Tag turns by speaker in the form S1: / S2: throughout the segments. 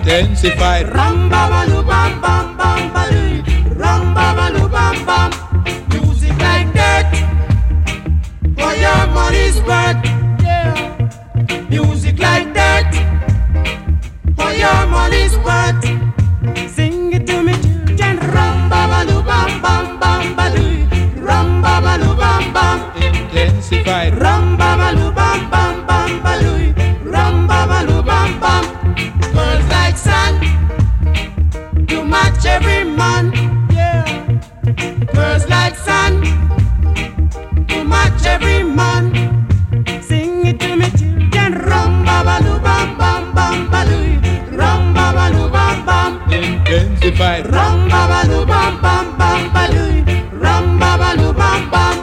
S1: intensified.
S2: Ram baba lu bam bam bam baloo. Ram baba lu bam bam. Music like that. For your money's worth. Yeah. Music like that. For your money's worth. Sing it to me, children. Ram baba lu bam bam bam baloo. Ram baba lu bam bam.
S1: Intensified.
S2: Ram baba lu bam bam bam baloo. Ram baba lu bam bam. Girls like sun to match every man. Yeah. Girls like sun to match every man. Sing it to me, children. Ram baba lu bam bam bam baloo. Ram baba lu bam bam.
S1: Intensified.
S2: Ram baba lu bam bam bam baloo. Ram baba lu bam bam.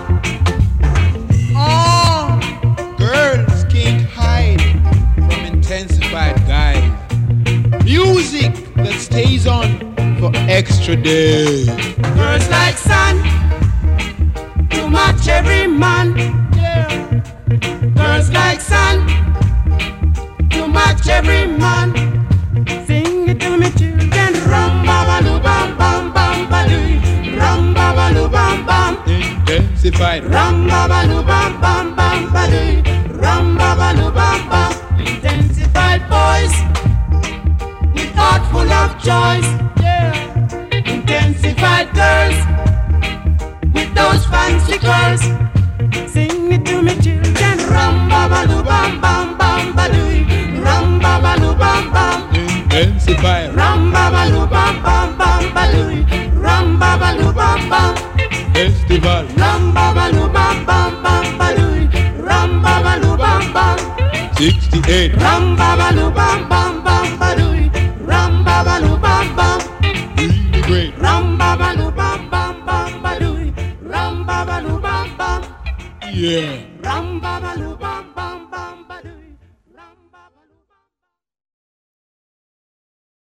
S1: Oh, girls can't hide from intensified guys. Music that stays on for extra days.
S2: Girls like sun to match every man. Yeah. Girls like sun to match every man. Sing it to me, children. Ram baba lu bam bam bam baloo. Ram baba lu bam bam.
S1: Intensified.
S2: Ram baba lu bam bam bam baloo. Ram baba lu bam bam. Intensified boys with heart full of joys. Yeah. Intensified girls with those fancy curls. Sing it to me, children. Ram baba lu bam bam bam baloo. Ram baba lu bam bam.
S1: Intensified.
S2: Ram baba lu bam bam bam baloo. Ram baba lu bam bam.
S1: Festival.
S2: Ram baba lu bam bam bam baloo. Ram baba lu bam bam.
S1: 68.
S2: Ram baba lu bam bam bam baloo. Ram baba lu bam bam.
S1: Really great.
S2: Ram baba lu bam bam bam baloo. Ram baba lu bam bam.
S1: Yeah.
S2: Ram baba lu